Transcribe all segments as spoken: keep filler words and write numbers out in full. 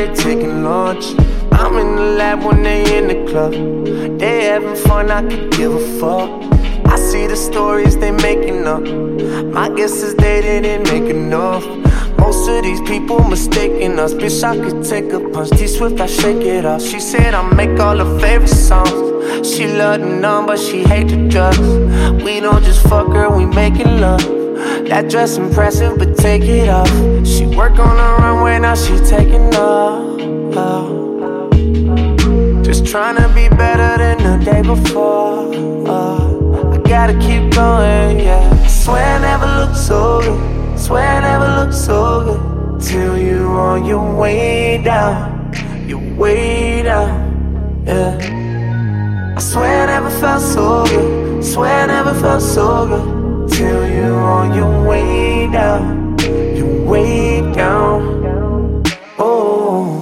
they taking lunch. I'm in the lab when they in the club. They having fun, I could give a fuck. I see the stories they making up. My guess is they didn't make enough. Most of these people mistaking us. Bitch, I could take a punch. T-Swift, I shake it off. She said I make all her favorite songs. She love the numb, but she hate the drugs. We don't just fuck her, we making love. That dress impressive, but take it off. She work on the runway, now she taking off. Just tryna be better than the day before. uh, I gotta keep going, yeah. Swear I never looked so good. Swear I never looked so good till you on your way down. Your way down, yeah. I swear I never felt so good. Swear I never felt so good till you on your way down. Your way down, oh.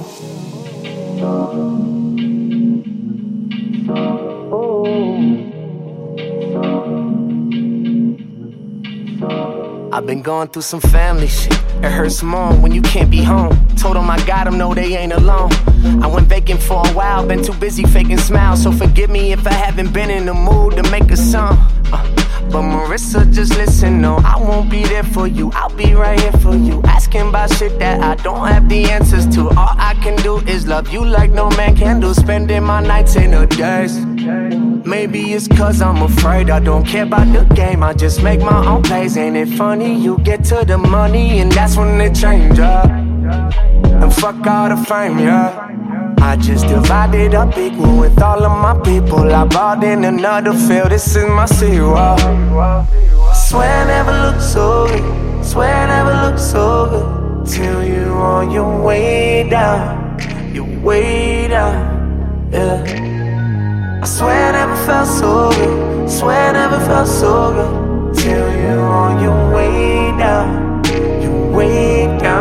I've been going through some family shit. It hurts more when you can't be home. Told them I got them, no, they ain't alone. I went vacant for a while, been too busy faking smiles. So forgive me if I haven't been in the mood to make a song. uh, But Marissa, just listen, no, I won't be there for you. I'll be right here for you. Asking about shit that I don't have the answers to. All I can do is love you like no man can do. Spending my nights in the days. Maybe it's cause I'm afraid I don't care about the game. I just make my own plays. Ain't it funny? You get to the money and that's when it change up. And fuck all the fame, yeah. I just divided up equal with all of my people. I bought in another field, this is my city, wow. Swear I never looked so good. Swear I never looked so good till you on your way down. Your way down, yeah. I swear I never felt so good. Swear I never felt so good till you on your way down. Your way down.